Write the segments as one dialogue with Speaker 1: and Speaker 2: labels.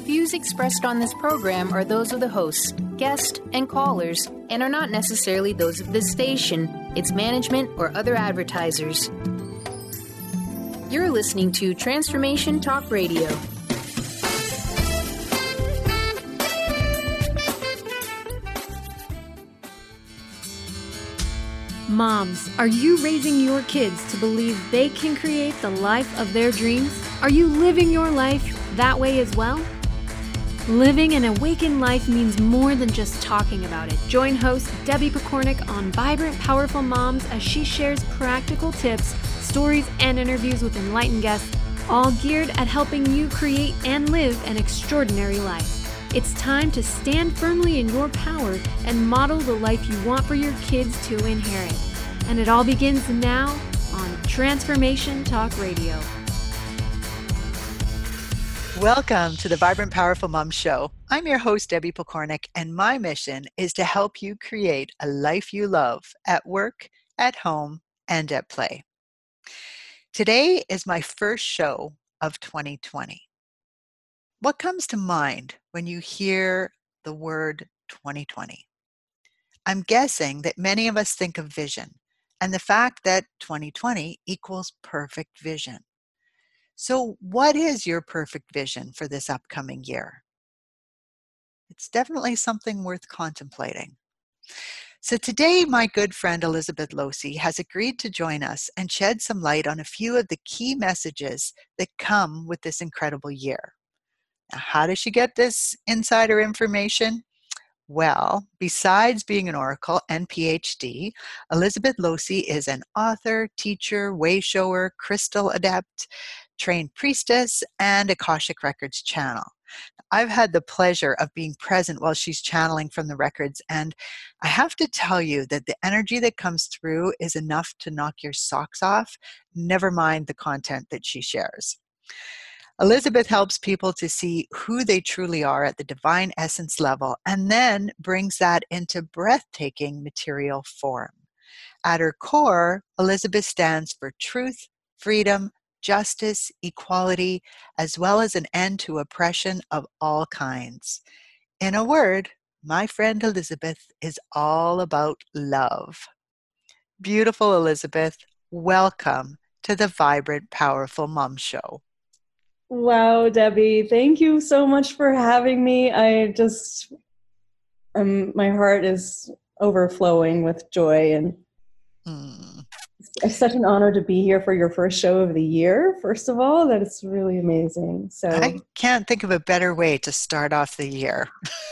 Speaker 1: views expressed on this program are those of the hosts, guests, and callers, and are not necessarily those of this station, its management, or other advertisers. You're listening to Transformation Talk Radio.
Speaker 2: Moms, are you raising your kids to believe they can create the life of their dreams? Are you living your life that way as well? Living an awakened life means more than just talking about it. Join host Debbie Pokornik on Vibrant, Powerful Moms as she shares practical tips, stories, and interviews with enlightened guests, all geared at helping you create and live an extraordinary life. It's time to stand firmly in your power and model the life you want for your kids to inherit. And it all begins now on Transformation Talk Radio.
Speaker 3: Welcome to the Vibrant Powerful Mom Show. I'm your host, Debbie Pokornik, and my mission is to help you create a life you love at work, at home, and at play. Today is my first show of 2020. What comes to mind when you hear the word 2020? I'm guessing that many of us think of vision and the fact that 2020 equals perfect vision. So what is your perfect vision for this upcoming year? It's definitely something worth contemplating. So today, my good friend Elizabeth Losey has agreed to join us and shed some light on a few of the key messages that come with this incredible year. Now, how does she get this insider information? Well, besides being an Oracle and PhD, Elizabeth Losey is an author, teacher, way shower, crystal adept, trained priestess, and Akashic Records channel. I've had the pleasure of being present while she's channeling from the records, and I have to tell you that the energy that comes through is enough to knock your socks off, never mind the content that she shares. Elizabeth helps people to see who they truly are at the divine essence level and then brings that into breathtaking material form. At her core, Elizabeth stands for truth, freedom, justice, equality, as well as an end to oppression of all kinds. In a word, my friend Elizabeth is all about love. Beautiful Elizabeth, welcome to the Vibrant, Powerful Mom Show.
Speaker 4: Wow, Debbie, thank you so much for having me. My heart is overflowing with joy, and it's such an honor to be here for your first show of the year. First of all, that is really amazing. So
Speaker 3: I can't think of a better way to start off the year.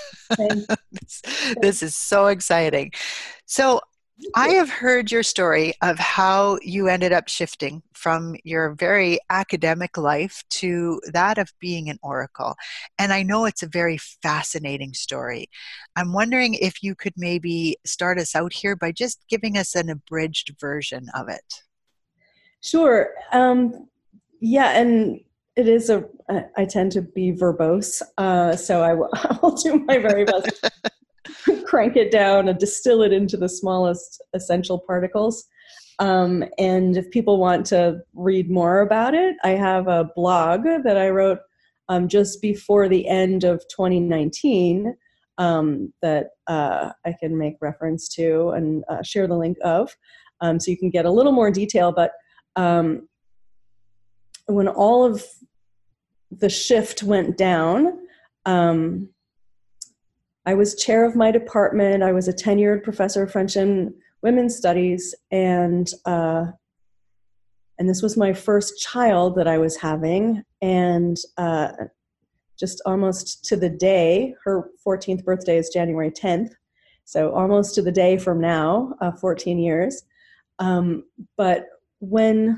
Speaker 3: This is so exciting. So I have heard your story of how you ended up shifting from your very academic life to that of being an oracle. And I know it's a very fascinating story. I'm wondering if you could maybe start us out here by just giving us an abridged version of it.
Speaker 4: Sure. Yeah, and it is I tend to be verbose, so I will do my very best. Crank it down and distill it into the smallest essential particles. And if people want to read more about it, I have a blog that I wrote just before the end of 2019 that I can make reference to and share the link of, so you can get a little more detail. But when all of the shift went down, I was chair of my department. I was a tenured professor of French and Women's Studies, and this was my first child that I was having, and just almost to the day, her 14th birthday is January 10th, so almost to the day from now, 14 years. But when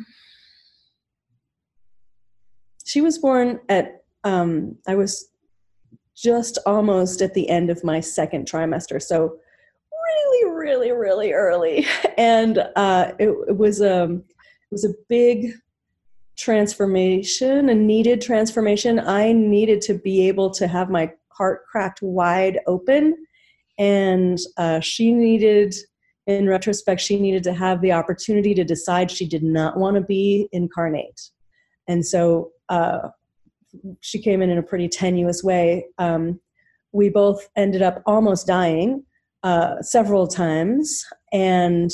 Speaker 4: she was born I was just almost at the end of my second trimester. So really, really, really early. And it was a big transformation, a needed transformation. I needed to be able to have my heart cracked wide open. And in retrospect, she needed to have the opportunity to decide she did not want to be incarnate. And so she came in a pretty tenuous way. We both ended up almost dying several times, and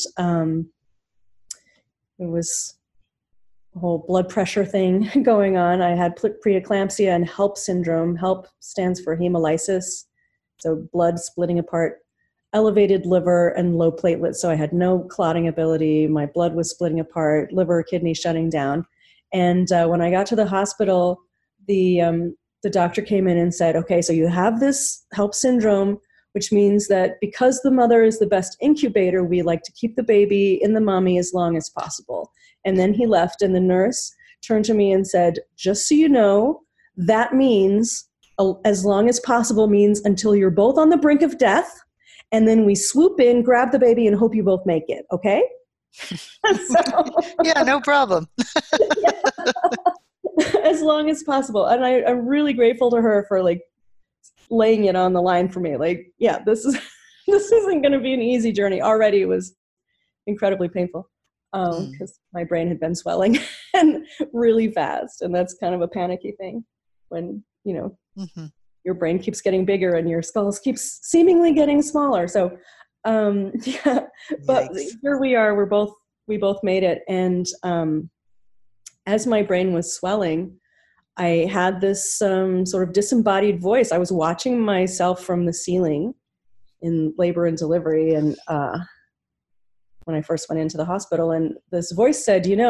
Speaker 4: it was a whole blood pressure thing going on. I had preeclampsia and HELP syndrome. HELP stands for hemolysis, so blood splitting apart, elevated liver and low platelets. So I had no clotting ability. My blood was splitting apart, liver, kidney shutting down. And when I got to the hospital, the doctor came in and said, okay, so you have this HELP syndrome, which means that because the mother is the best incubator, we like to keep the baby in the mommy as long as possible. And then he left, and the nurse turned to me and said, just so you know, that means as long as possible means until you're both on the brink of death, and then we swoop in, grab the baby, and hope you both make it, okay?
Speaker 3: Yeah, no problem.
Speaker 4: As long as possible. And I'm really grateful to her for like laying it on the line for me. Like, yeah, this isn't going to be an easy journey. Already it was incredibly painful because my brain had been swelling and really fast. And that's kind of a panicky thing when, your brain keeps getting bigger and your skull keeps seemingly getting smaller. So, yeah, but here we are, we both made it. And, as my brain was swelling, I had this sort of disembodied voice. I was watching myself from the ceiling in labor and delivery. And, when I first went into the hospital, and this voice said, it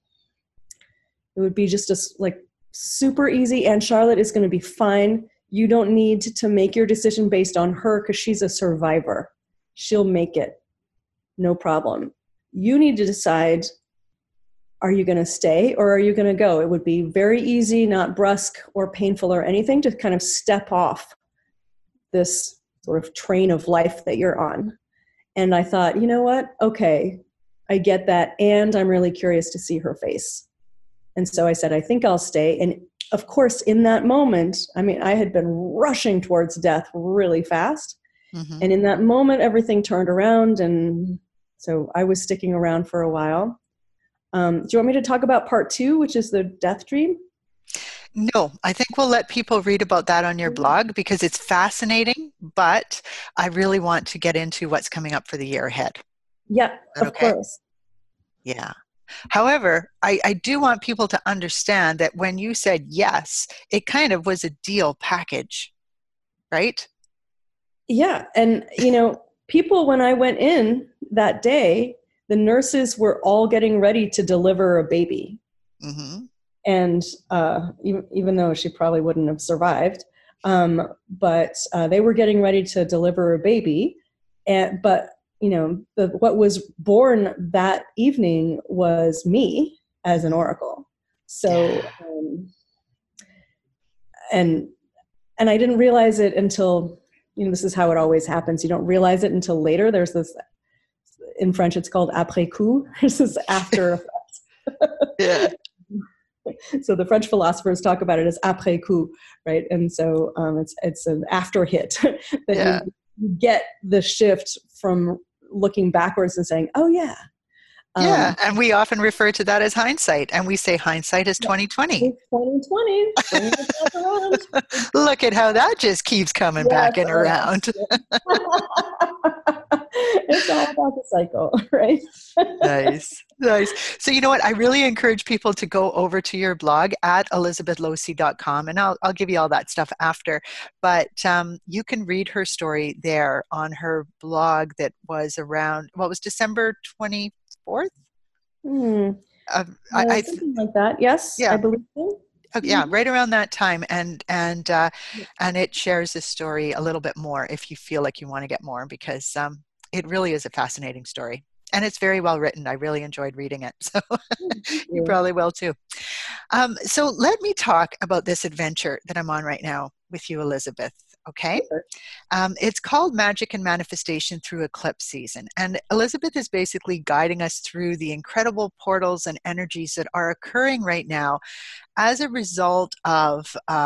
Speaker 4: would be just super easy, and Charlotte is going to be fine. You don't need to make your decision based on her because she's a survivor. She'll make it. No problem. You need to decide, are you going to stay or are you going to go? It would be very easy, not brusque or painful or anything, to kind of step off this sort of train of life that you're on. And I thought, you know what? Okay, I get that. And I'm really curious to see her face. And so I said, I think I'll stay. And of course, in that moment, I had been rushing towards death really fast. Mm-hmm. And in that moment, everything turned around. And so I was sticking around for a while. Do you want me to talk about part 2, which is the death dream?
Speaker 3: No, I think we'll let people read about that on your blog because it's fascinating, but I really want to get into what's coming up for the year ahead.
Speaker 4: Yeah, of course.
Speaker 3: Yeah. However, I do want people to understand that when you said yes, it kind of was a deal package, right?
Speaker 4: Yeah. And, people, when I went in that day, the nurses were all getting ready to deliver a baby. Mm-hmm. And even though she probably wouldn't have survived, but they were getting ready to deliver a baby. But what was born that evening was me as an oracle. So, and I didn't realize it until, this is how it always happens. You don't realize it until later. There's this, in French, it's called après coup. There's this after effect. Yeah. So the French philosophers talk about it as après coup, right? And so it's an after hit that you get the shift from looking backwards and saying, "Oh yeah."
Speaker 3: And we often refer to that as hindsight, and we say hindsight is 2020.
Speaker 4: 2020.
Speaker 3: Look at how that just keeps coming back and around.
Speaker 4: It's all about the cycle, right?
Speaker 3: Nice. So you know what? I really encourage people to go over to your blog at elizabethlosi.com, and I'll give you all that stuff after. But you can read her story there on her blog that was around, was December 24th?
Speaker 4: Something like that. Yes, yeah. I believe so.
Speaker 3: Yeah, right around that time, and it shares this story a little bit more if you feel like you want to get more, because it really is a fascinating story, and it's very well written. I really enjoyed reading it, so you probably will too. So let me talk about this adventure that I'm on right now with you, Elizabeth. Okay. It's called Magic and Manifestation Through Eclipse Season. And Elizabeth is basically guiding us through the incredible portals and energies that are occurring right now as a result of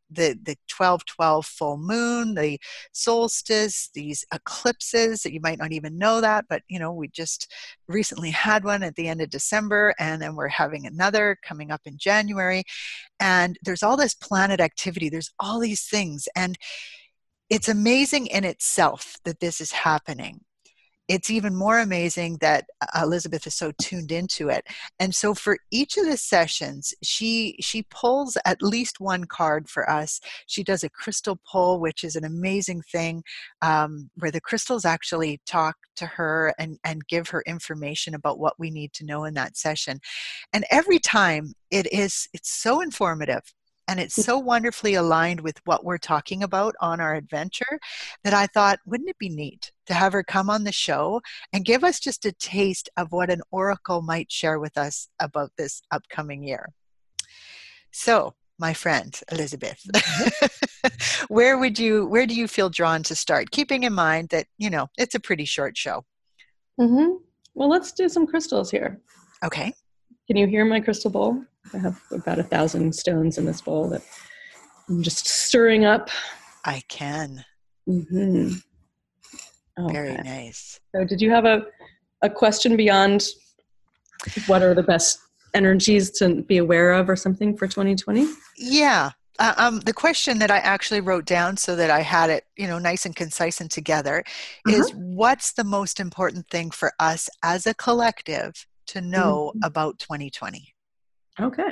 Speaker 3: the 12/12 full moon, the solstice, these eclipses that you might not even know that, but we just recently had one at the end of December, and then we're having another coming up in January. And there's all this planet activity. There's all these things. And it's amazing in itself that this is happening. It's even more amazing that Elizabeth is so tuned into it. And so for each of the sessions, she pulls at least one card for us. She does a crystal pull, which is an amazing thing, where the crystals actually talk to her and give her information about what we need to know in that session. And every time it's so informative. And it's so wonderfully aligned with what we're talking about on our adventure that I thought, wouldn't it be neat to have her come on the show and give us just a taste of what an oracle might share with us about this upcoming year? So, my friend, Elizabeth, where do you feel drawn to start? Keeping in mind that, it's a pretty short show.
Speaker 4: Mm-hmm. Well, let's do some crystals here.
Speaker 3: Okay.
Speaker 4: Can you hear my crystal bowl? I have about 1,000 stones in this bowl that I'm just stirring up.
Speaker 3: I can.
Speaker 4: Mm-hmm. Okay.
Speaker 3: Very nice.
Speaker 4: So did you have a question beyond what are the best energies to be aware of or something for 2020?
Speaker 3: Yeah. The question that I actually wrote down so that I had it, nice and concise and together is, what's the most important thing for us as a collective to know about 2020?
Speaker 4: Okay.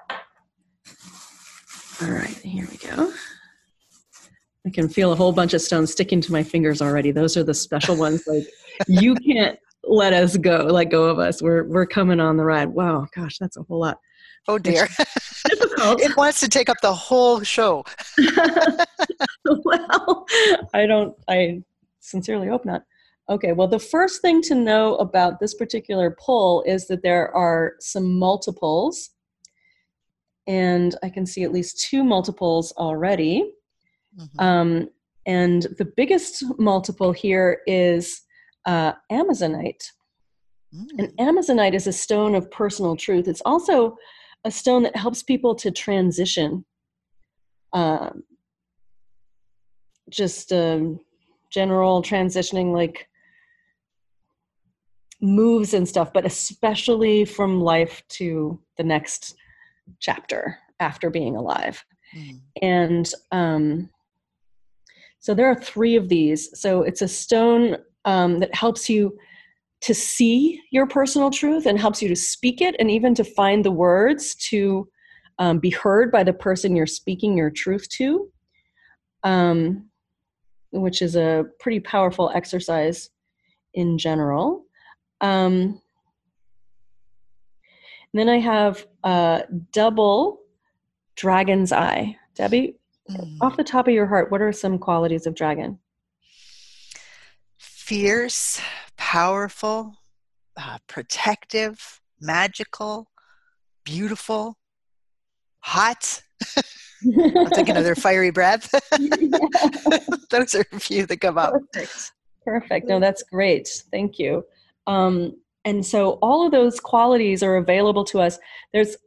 Speaker 4: All right, here we go. I can feel a whole bunch of stones sticking to my fingers already. Those are the special ones. Like, you can't let go of us. We're coming on the ride. Wow, gosh, that's a whole lot.
Speaker 3: Oh dear.
Speaker 4: Difficult.
Speaker 3: It wants to take up the whole show.
Speaker 4: Well, I sincerely hope not. Okay, well, the first thing to know about this particular pull is that there are some multiples, and I can see at least 2 multiples already. Mm-hmm. And the biggest multiple here is Amazonite. And Amazonite is a stone of personal truth. It's also a stone that helps people to transition. General transitioning, like moves and stuff, but especially from life to the next chapter after being alive. And so there are 3 of these. So it's a stone that helps you to see your personal truth and helps you to speak it, and even to find the words to be heard by the person you're speaking your truth to, which is a pretty powerful exercise in general. And then I have double dragon's eye. Debbie, off the top of your heart, what are some qualities of dragon?
Speaker 3: Fierce, powerful, protective, magical, beautiful, hot. I'm thinking of their fiery breath. Those are a few that come up.
Speaker 4: Perfect. No, that's great. Thank you. And so all of those qualities are available to us. There's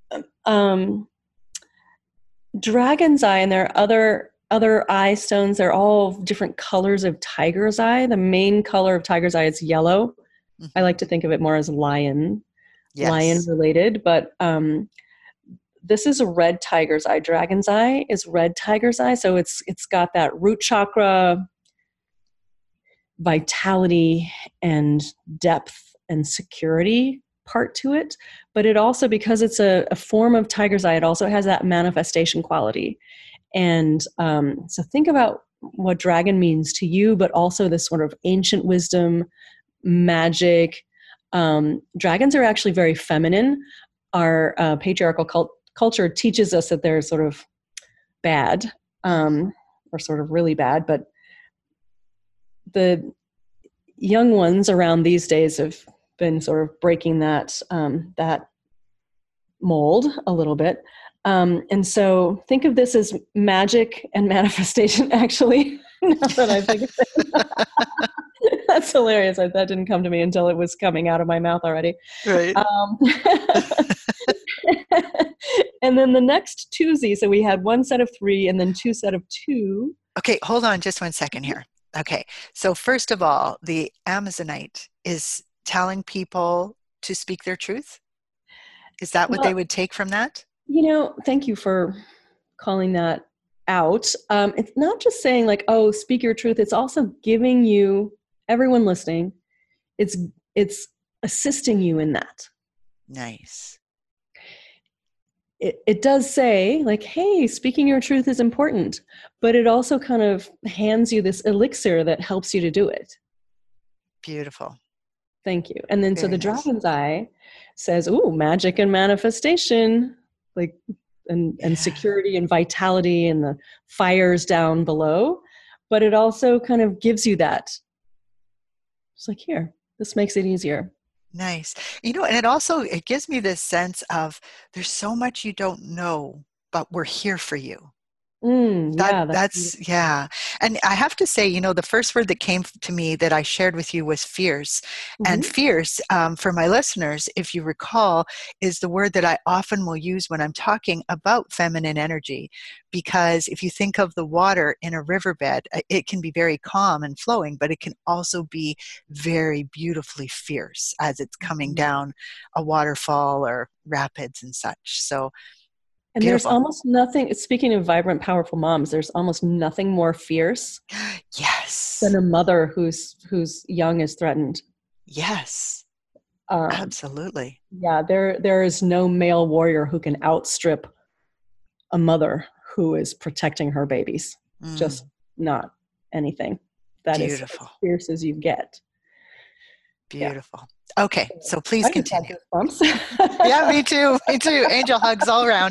Speaker 4: dragon's eye, and there are other eye stones. They're all different colors of tiger's eye. The main color of tiger's eye is yellow. I like to think of it more as lion related, but this is a red tiger's eye. Dragon's eye is red tiger's eye. So it's got that root chakra vitality and depth and security part to it. But it also, because it's a form of tiger's eye, it also has that manifestation quality. And so think about what dragon means to you, but also this sort of ancient wisdom, magic. Dragons are actually very feminine. Our patriarchal culture teaches us that they're sort of bad, or sort of really bad, but the young ones around these days have been sort of breaking that mold a little bit. And so think of this as magic and manifestation, actually. Now that I think of it. That's hilarious. That didn't come to me until it was coming out of my mouth already.
Speaker 3: Right.
Speaker 4: And then the next 2Z, so we had one set of 3 and then 2 set of 2.
Speaker 3: Okay, hold on just one second here. Okay, so first of all, the Amazonite is telling people to speak their truth? Is that what they would take from that?
Speaker 4: Thank you for calling that out. It's not just saying like, oh, speak your truth. It's also giving you, everyone listening, it's assisting you in that.
Speaker 3: Nice.
Speaker 4: It does say like, hey, speaking your truth is important, but it also kind of hands you this elixir that helps you to do it.
Speaker 3: Beautiful.
Speaker 4: Thank you. And then,
Speaker 3: Very
Speaker 4: so the
Speaker 3: nice.
Speaker 4: Dragon's Eye says, ooh, magic and manifestation, like, and security and vitality and the fires down below. But it also kind of gives you that. It's like, here, this makes it easier.
Speaker 3: Nice. And it gives me this sense of there's so much you don't know, but we're here for you.
Speaker 4: That's
Speaker 3: yeah. And I have to say, the first word that came to me that I shared with you was fierce.
Speaker 4: Mm-hmm.
Speaker 3: And fierce, for my listeners, if you recall, is the word that I often will use when I'm talking about feminine energy. Because if you think of the water in a riverbed, it can be very calm and flowing, but it can also be very beautifully fierce as it's coming down a waterfall or rapids and such. So,
Speaker 4: and
Speaker 3: beautiful.
Speaker 4: There's almost nothing, speaking of vibrant, powerful moms, there's almost nothing more fierce
Speaker 3: yes.
Speaker 4: than a mother whose young is threatened.
Speaker 3: Yes. Absolutely.
Speaker 4: Yeah, there is no male warrior who can outstrip a mother who is protecting her babies. Just not anything. That is as fierce as you get.
Speaker 3: Beautiful. Yeah. Okay, so please continue. Yeah, me too. Angel hugs all around.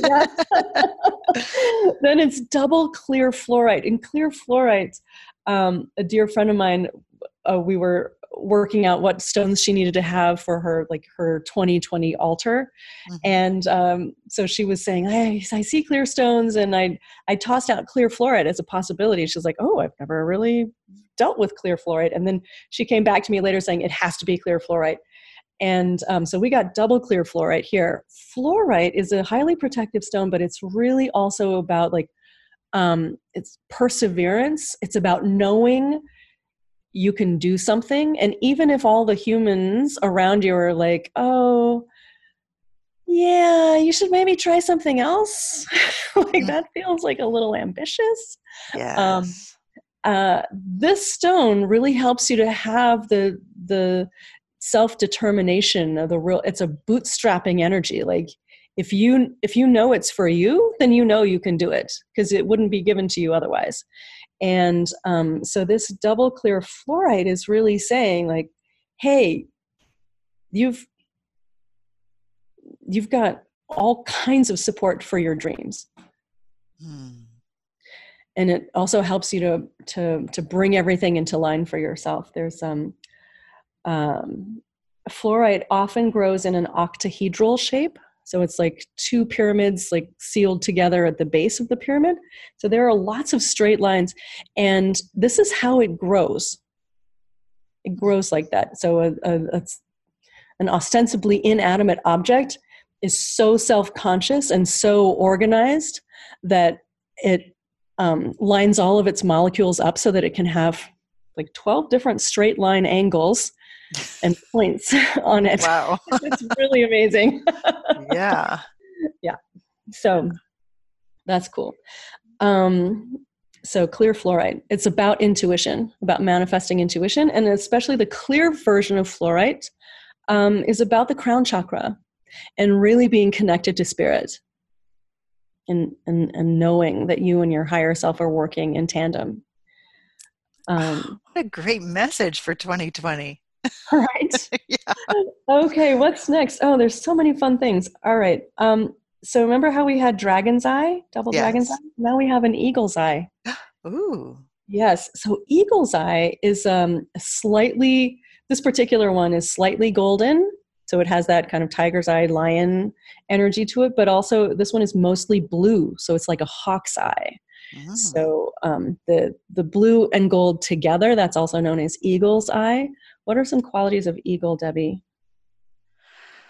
Speaker 4: Then it's double clear fluorite. In clear fluorite, a dear friend of mine, we were working out what stones she needed to have for her 2020 altar. Mm-hmm. And so she was saying, I see clear stones, and I tossed out clear fluorite as a possibility. She's like, oh, I've never really dealt with clear fluorite. And then she came back to me later saying it has to be clear fluorite. And so we got double clear fluorite here. Fluorite is a highly protective stone, but it's really also about it's perseverance. It's about knowing you can do something. And even if all the humans around you are like, oh, yeah, you should maybe try something else. That feels like a little ambitious.
Speaker 3: Yes.
Speaker 4: This stone really helps you to have the self-determination of it's a bootstrapping energy. Like if you know it's for you, then you can do it because it wouldn't be given to you otherwise. And so this double clear fluorite is really saying like, hey, you've got all kinds of support for your dreams. And it also helps you to bring everything into line for yourself. There's fluorite often grows in an octahedral shape. So it's like two pyramids like sealed together at the base of the pyramid. So there are lots of straight lines, and this is how it grows. It grows like that. So an ostensibly inanimate object is so self-conscious and so organized that it lines all of its molecules up so that it can have like 12 different straight line angles and points on it.
Speaker 3: Wow.
Speaker 4: It's really amazing.
Speaker 3: Yeah.
Speaker 4: Yeah. So that's cool. So clear fluorite, it's about intuition, about manifesting intuition. And especially the clear version of fluorite is about the crown chakra and really being connected to spirit and knowing that you and your higher self are working in tandem.
Speaker 3: What a great message for 2020.
Speaker 4: Right.
Speaker 3: Yeah.
Speaker 4: Okay, what's next? Oh, there's so many fun things. All right. So remember how we had dragon's eye, double dragon's eye? Now we have an eagle's eye.
Speaker 3: Ooh.
Speaker 4: Yes. So eagle's eye is this particular one is slightly golden. So it has that kind of tiger's eye, lion energy to it, but also this one is mostly blue. So it's like a hawk's eye. Oh. So the blue and gold together, that's also known as eagle's eye. What are some qualities of eagle, Debbie?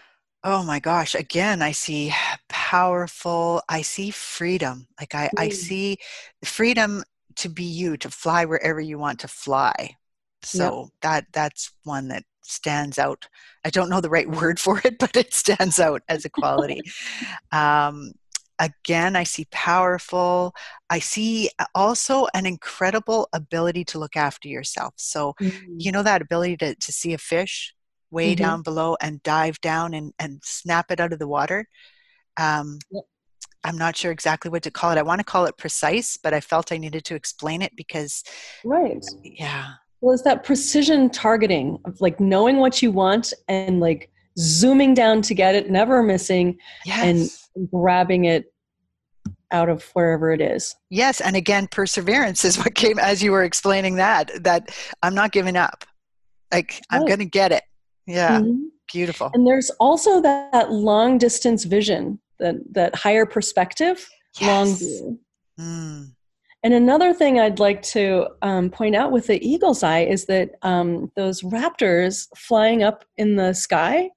Speaker 3: Oh my gosh. Again, I see powerful, I see freedom. Like I
Speaker 4: Mm.
Speaker 3: see freedom to be you, to fly wherever you want to fly.
Speaker 4: Yep.
Speaker 3: So that's one that stands out. I don't know the right word for it, but it stands out as a quality. Um, Again, I see powerful. I see also an incredible ability to look after yourself. So,
Speaker 4: Mm.
Speaker 3: you know, that ability to see a fish way
Speaker 4: Mhm.
Speaker 3: down below and dive down and snap it out of the water. Um,
Speaker 4: Yep.
Speaker 3: I'm not sure exactly what to call it. I want to call it precise, but I felt I needed to explain it because,
Speaker 4: Right.
Speaker 3: yeah,
Speaker 4: Well, it's that precision targeting of like knowing what you want and like zooming down to get it, never missing, and
Speaker 3: yes,
Speaker 4: grabbing it out of wherever it is.
Speaker 3: yes. And again, perseverance is what came as you were explaining that I'm not giving up. Like, I'm
Speaker 4: Right.
Speaker 3: going to get it. Yeah,
Speaker 4: Mhm.
Speaker 3: beautiful.
Speaker 4: And there's also that long distance vision, that higher perspective, long
Speaker 3: Yes.
Speaker 4: view.
Speaker 3: Mm.
Speaker 4: And another thing I'd like to point out with the eagle's eye is that those raptors flying up in the sky,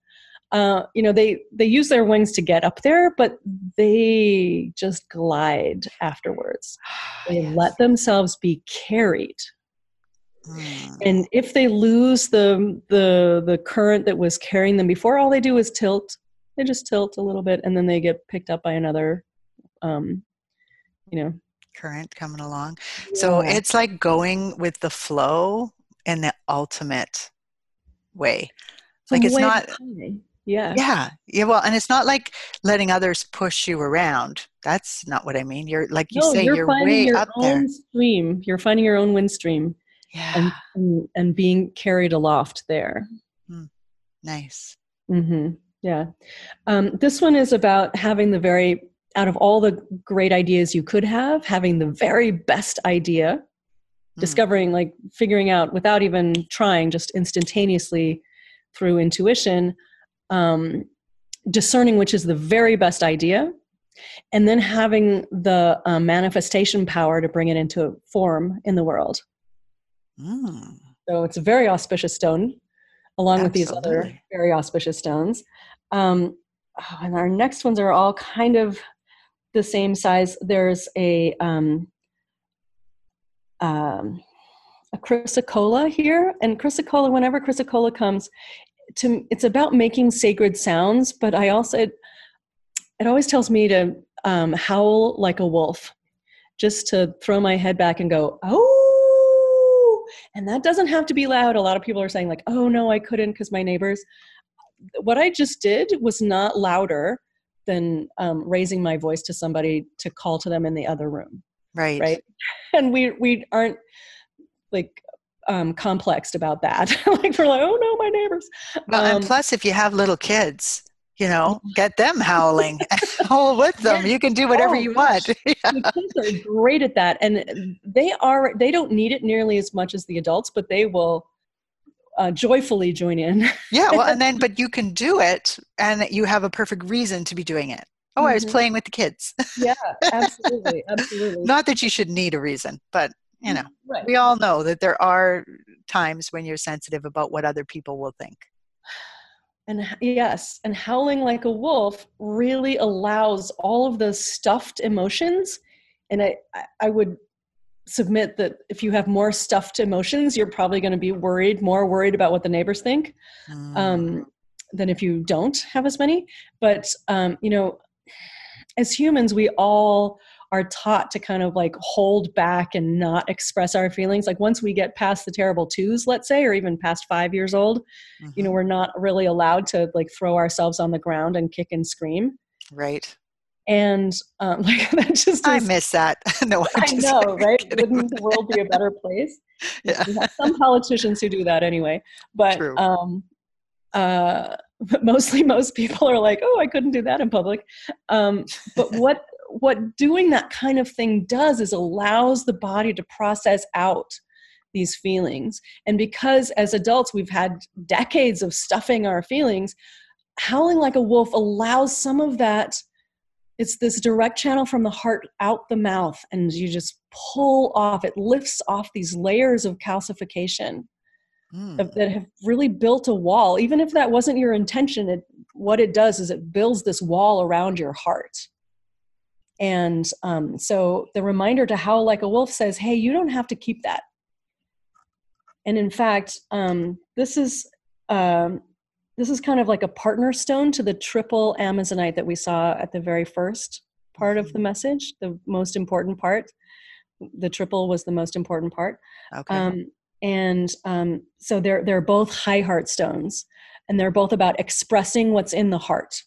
Speaker 4: they use their wings to get up there, but they just glide afterwards. They let
Speaker 3: Yes.
Speaker 4: themselves be carried.
Speaker 3: Mm.
Speaker 4: And if they lose the current that was carrying them before, all they do is tilt. They just tilt a little bit, and then they get picked up by another. Um, you know,
Speaker 3: Current coming along. So
Speaker 4: yeah,
Speaker 3: it's like going with the flow in the ultimate way. Like
Speaker 4: from
Speaker 3: it's
Speaker 4: way
Speaker 3: not,
Speaker 4: high. Yeah.
Speaker 3: yeah, yeah. Well, and it's not like letting others push you around. That's not what I mean. You're like you
Speaker 4: No,
Speaker 3: say,
Speaker 4: you're
Speaker 3: you're
Speaker 4: finding
Speaker 3: way
Speaker 4: your
Speaker 3: up there.
Speaker 4: own stream. You're finding your own wind stream,
Speaker 3: Yeah.
Speaker 4: and being carried aloft there.
Speaker 3: Mm. Nice.
Speaker 4: Hmm. Yeah. This one is about having out of all the great ideas you could have, having the very best idea,
Speaker 3: Mm.
Speaker 4: discovering, like figuring out without even trying, just instantaneously through intuition, um, discerning which is the very best idea, and then having the manifestation power to bring it into form in the world.
Speaker 3: Mm.
Speaker 4: So it's a very auspicious stone, along with these other
Speaker 3: Absolutely.
Speaker 4: very auspicious stones. Um, and our next ones are all kind of the same size. There's a chrysocolla here, and chrysocolla. Whenever chrysocolla comes, it's about making sacred sounds. But it always tells me to howl like a wolf, just to throw my head back and go, oh, and that doesn't have to be loud. A lot of people are saying like, oh no, I couldn't because my neighbors. What I just did was not louder than raising my voice to somebody to call to them in the other room,
Speaker 3: Right.
Speaker 4: right? And we aren't like complexed about that. Like we're like, oh no, my neighbors.
Speaker 3: Well, and
Speaker 4: Um,
Speaker 3: plus, if you have little kids, get them howling, howl with them.
Speaker 4: yes.
Speaker 3: You can do whatever
Speaker 4: Oh
Speaker 3: you want.
Speaker 4: gosh. The kids are great at that, and they don't need it nearly as much as the adults, but they will joyfully join in.
Speaker 3: Yeah, well, but you can do it, and you have a perfect reason to be doing it. Oh, I was
Speaker 4: Mhm.
Speaker 3: playing with the kids.
Speaker 4: Yeah, absolutely, absolutely.
Speaker 3: Not that you should need a reason, but
Speaker 4: Right.
Speaker 3: we all know that there are times when you're sensitive about what other people will think.
Speaker 4: And yes, and howling like a wolf really allows all of the stuffed emotions. And I would submit that if you have more stuffed emotions, you're probably going to be more worried about what the neighbors think,
Speaker 3: Mm,
Speaker 4: um, than if you don't have as many. But as humans, we all are taught to kind of like hold back and not express our feelings. Like once we get past the terrible twos, let's say, or even past 5 years old,
Speaker 3: mhm.
Speaker 4: we're not really allowed to like throw ourselves on the ground and kick and scream.
Speaker 3: Right.
Speaker 4: And like that just
Speaker 3: I
Speaker 4: is,
Speaker 3: miss that. No, I'm
Speaker 4: I
Speaker 3: just
Speaker 4: know, right?
Speaker 3: kidding.
Speaker 4: Wouldn't the world be a better place?
Speaker 3: Yeah,
Speaker 4: We have some politicians who do that anyway, but
Speaker 3: true.
Speaker 4: but mostly most people are like, oh, I couldn't do that in public. But what doing that kind of thing does is allows the body to process out these feelings. And because as adults we've had decades of stuffing our feelings, howling like a wolf allows some of that. It's this direct channel from the heart out the mouth, and you just pull off. It lifts off these layers of calcification
Speaker 3: Mm,
Speaker 4: that have really built a wall. Even if that wasn't your intention, it what it does is it builds this wall around your heart. And so the reminder to howl like a wolf says, hey, you don't have to keep that. And in fact, this is kind of like a partner stone to the triple Amazonite that we saw at the very first part of the message, the most important part. The triple was the most important part.
Speaker 3: Okay.
Speaker 4: So they're both high heart stones, and they're both about expressing what's in the heart.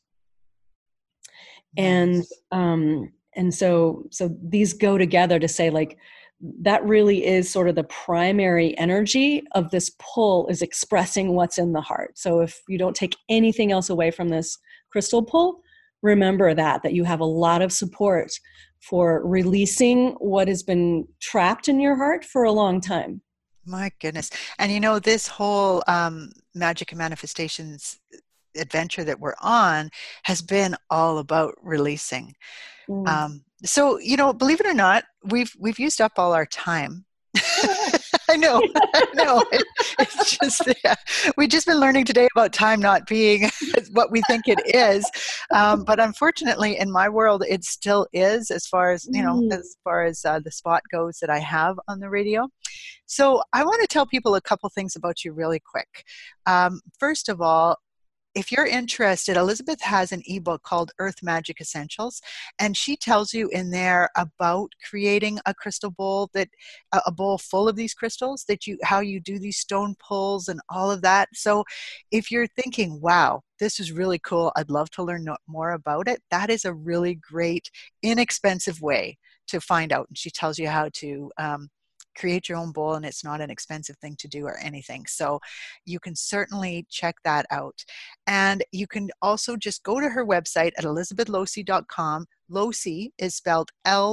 Speaker 4: Nice. And so these go together to say, like, that really is sort of the primary energy of this pull, is expressing what's in the heart. So if you don't take anything else away from this crystal pull, remember that you have a lot of support for releasing what has been trapped in your heart for a long time.
Speaker 3: My goodness. And this whole Magic and Manifestations adventure that we're on has been all about releasing. So, believe it or not, we've used up all our time. I know. It's just, we've just been learning today about time not being what we think it is. But unfortunately, in my world, it still is, as far as, the spot goes that I have on the radio. So I want to tell people a couple things about you really quick. First of all, if you're interested, Elizabeth has an ebook called Earth Magic Essentials, and she tells you in there about creating a crystal bowl, a bowl full of these crystals, how you do these stone pulls and all of that. So if you're thinking, wow, this is really cool, I'd love to learn more about it, that is a really great, inexpensive way to find out. And she tells you how to create your own bowl, and it's not an expensive thing to do or anything. So you can certainly check that out. And you can also just go to her website at elizabethlosey.com. Losey is spelled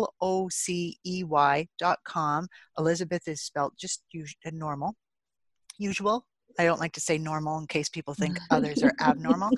Speaker 3: LOCEY.com. Elizabeth is spelled just normal, usual. I don't like to say normal in case people think others are abnormal.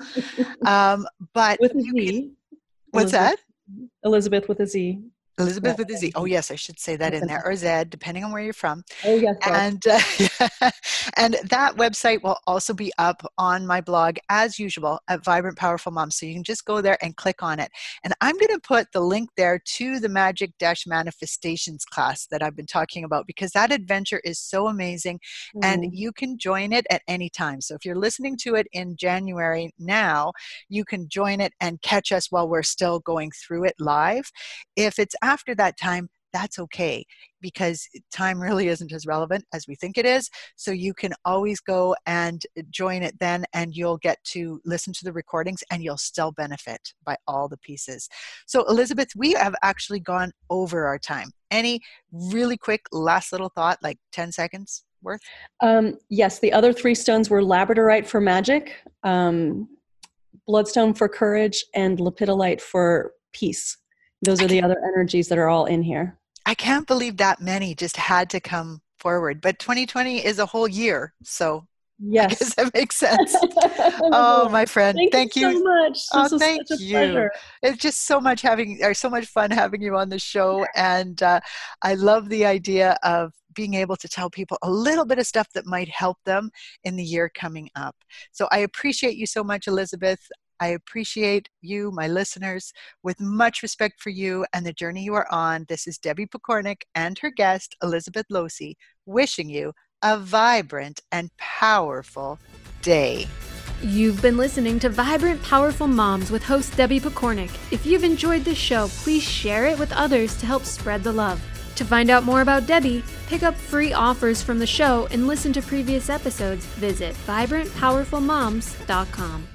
Speaker 3: But
Speaker 4: with a Z.
Speaker 3: What's that?
Speaker 4: Elizabeth with a Z.
Speaker 3: Elizabeth with a Z. Oh, yes, I should say that in there, or Z, depending on where you're from.
Speaker 4: Oh, yes.
Speaker 3: And and that website will also be up on my blog, as usual, at Vibrant Powerful Mom. So you can just go there and click on it. And I'm going to put the link there to the Magic-Manifestations class that I've been talking about, because that adventure is so amazing, and you can join it at any time. So if you're listening to it in January now, you can join it and catch us while we're still going through it live. If it's after that time, that's okay, because time really isn't as relevant as we think it is. So you can always go and join it then, and you'll get to listen to the recordings, and you'll still benefit by all the pieces. So Elizabeth, we have actually gone over our time. Any really quick last little thought, like 10 seconds worth?
Speaker 4: Yes, the other 3 stones were labradorite for magic, bloodstone for courage, and lepidolite for peace. Those are the other energies that are all in here.
Speaker 3: I can't believe that many just had to come forward. But 2020 is a whole year, so yes, I guess that makes sense. Oh, my friend, thank you
Speaker 4: so much.
Speaker 3: Oh, thank you. Pleasure. It's just so much fun having you on the show, and I love the idea of being able to tell people a little bit of stuff that might help them in the year coming up. So I appreciate you so much, Elizabeth. I appreciate you, my listeners. With much respect for you and the journey you are on, this is Debbie Pokornik and her guest, Elizabeth Losey, wishing you a vibrant and powerful day.
Speaker 2: You've been listening to Vibrant Powerful Moms with host Debbie Pokornik. If you've enjoyed this show, please share it with others to help spread the love. To find out more about Debbie, pick up free offers from the show, and listen to previous episodes, visit vibrantpowerfulmoms.com.